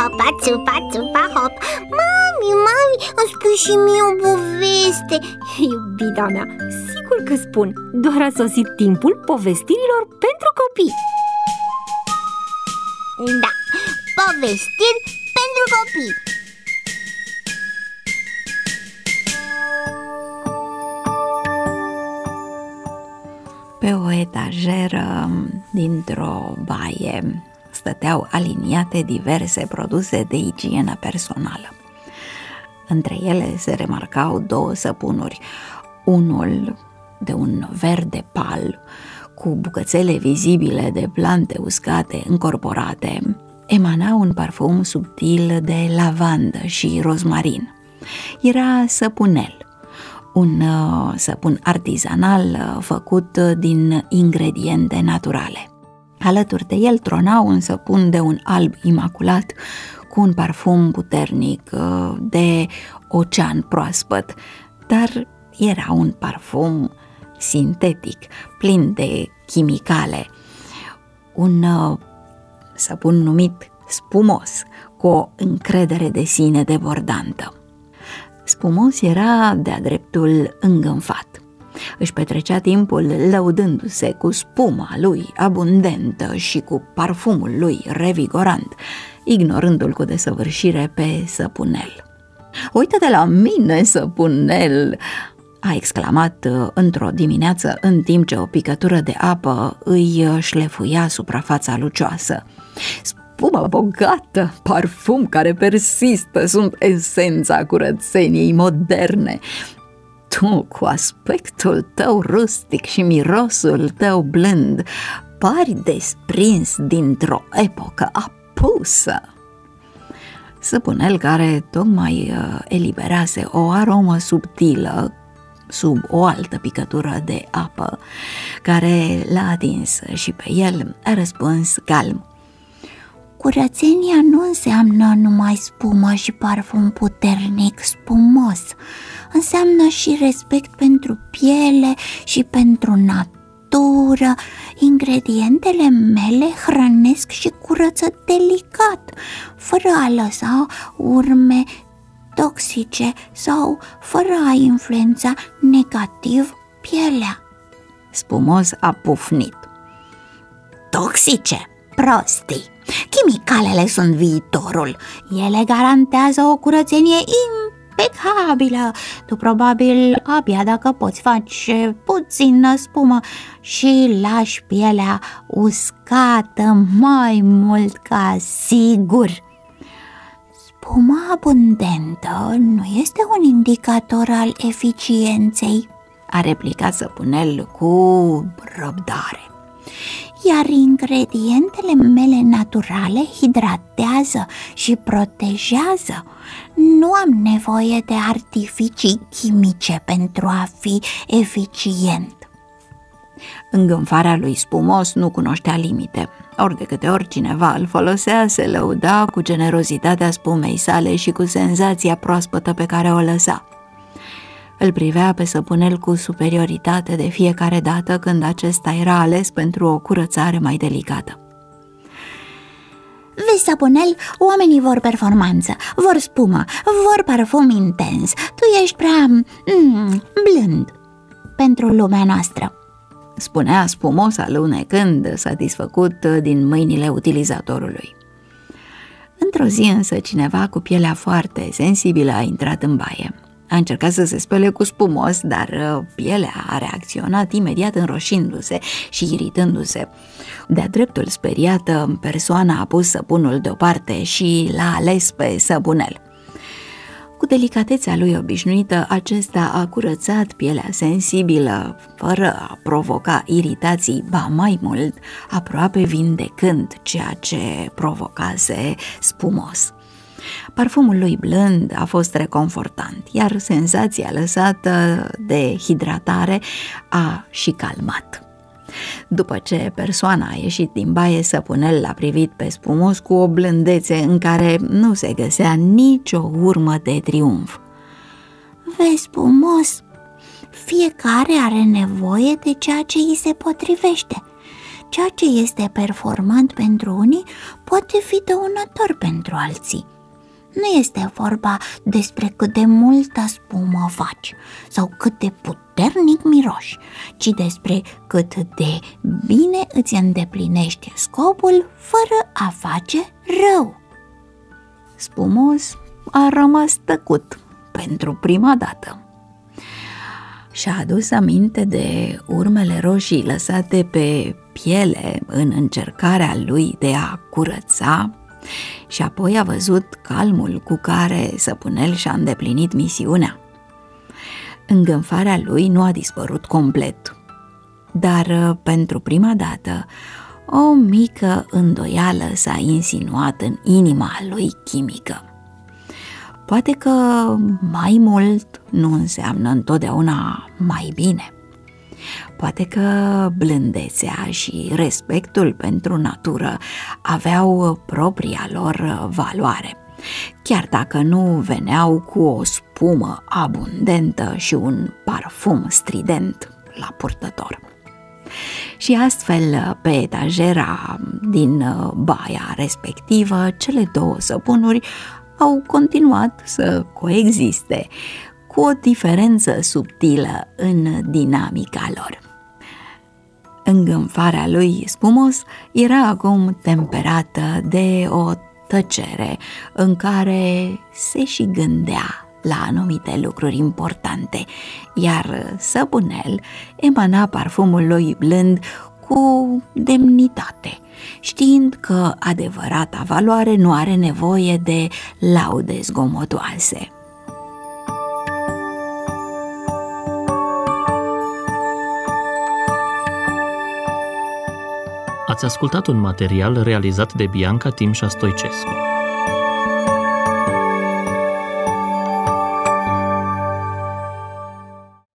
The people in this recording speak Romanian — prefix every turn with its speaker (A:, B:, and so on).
A: țupa, țupa, țupa, hop. Mami, îmi spui și mie o poveste.
B: Iubita mea, sigur că spun. Doar a sosit timpul povestirilor pentru copii.
A: Da, povestiri pentru copii.
C: Pe o etajeră dintr-o baie stăteau aliniate diverse produse de igienă personală. Între ele se remarcau două săpunuri, unul de un verde pal, cu bucățele vizibile de plante uscate încorporate, emana un parfum subtil de lavandă și rozmarin. Era săpunel, un săpun artizanal făcut din ingrediente naturale. Alături de el trona un săpun de un alb imaculat cu un parfum puternic de ocean proaspăt, dar era un parfum sintetic, plin de chimicale, un săpun numit spumos, cu o încredere de sine debordantă. Spumos era de-a dreptul îngânfat. Își petrecea timpul lăudându-se cu spuma lui abundentă și cu parfumul lui revigorant, ignorându-l cu desăvârșire pe săpunel. "Uită-te la mine, săpunel!" a exclamat într-o dimineață, în timp ce o picătură de apă îi șlefuia suprafața lucioasă. "Spumă bogată, parfum care persistă, sunt esența curățeniei moderne. Tu, cu aspectul tău rustic și mirosul tău blând, pari desprins dintr-o epocă apusă." Săpunel, care tocmai eliberase o aromă subtilă sub o altă picătură de apă care l-a atins și pe el, a răspuns calm:
A: "Curățenia nu înseamnă numai spumă și parfum puternic, spumos. Înseamnă și respect pentru piele și pentru natură. Ingredientele mele hrănesc și curăță delicat, fără a lăsa urme toxice sau fără a influența negativ pielea."
C: Spumos a pufnit:
A: "Toxice? Prostii! Chimicalele sunt viitorul. Ele garantează o curățenie impecabilă. Tu probabil abia dacă poți face puțină spumă și lași pielea uscată mai mult ca sigur." "Spuma abundentă nu este un indicator al eficienței,"
C: a replicat săpunel cu răbdare.
A: "Iar ingredientele mele naturale hidratează și protejează. Nu am nevoie de artificii chimice pentru a fi eficient."
C: Îngânfarea lui spumos nu cunoștea limite. Ori de câte ori cineva îl folosea, se lăuda cu generozitatea spumei sale și cu senzația proaspătă pe care o lăsa. Îl privea pe săpunel cu superioritate de fiecare dată când acesta era ales pentru o curățare mai delicată.
A: "Vezi, săpunel, oamenii vor performanță, vor spumă, vor parfum intens. Tu ești prea blând pentru lumea noastră,"
C: spunea spumos, alunecând, satisfăcut din mâinile utilizatorului. Într-o zi însă cineva cu pielea foarte sensibilă a intrat în baie. A încercat să se spele cu spumos, dar pielea a reacționat imediat înroșindu-se și iritându-se. De-a dreptul speriată, persoana a pus săpunul deoparte și l-a ales pe săpunel. Cu delicatețea lui obișnuită, acesta a curățat pielea sensibilă, fără a provoca iritații, ba mai mult, aproape vindecând ceea ce provocase spumos. Parfumul lui blând a fost reconfortant, iar senzația lăsată de hidratare a și calmat. După ce persoana a ieșit din baie, săpunel l-a privit pe spumos cu o blândețe în care nu se găsea nicio urmă de triumf.
A: "Vezi, spumos, fiecare are nevoie de ceea ce îi se potrivește. ceea ce este performant pentru unii poate fi dăunător pentru alții. Nu este vorba despre cât de multă spumă faci sau cât de puternic miroși, ci despre cât de bine îți îndeplinești scopul fără a face rău.
C: Spumos a rămas tăcut pentru prima dată. Și-a adus aminte de urmele roșii lăsate pe piele în încercarea lui de a curăța și apoi a văzut calmul cu care Săpunel și-a îndeplinit misiunea. Îngânfarea lui nu a dispărut complet, dar pentru prima dată o mică îndoială s-a insinuat în inima lui chimică. Poate că mai mult nu înseamnă întotdeauna mai bine. Poate că blândețea și respectul pentru natură aveau propria lor valoare, chiar dacă nu veneau cu o spumă abundentă și un parfum strident la purtător. Și astfel, pe etajera din baia respectivă, cele două săpunuri au continuat să coexiste, cu o diferență subtilă în dinamica lor. Îngânfarea lui Spumos era acum temperată de o tăcere în care se și gândea la anumite lucruri importante, iar Săpunel emana parfumul lui blând cu demnitate, știind că adevărata valoare nu are nevoie de laude zgomotoase.
D: Ați ascultat un material realizat de Bianca Timșa Stoicescu.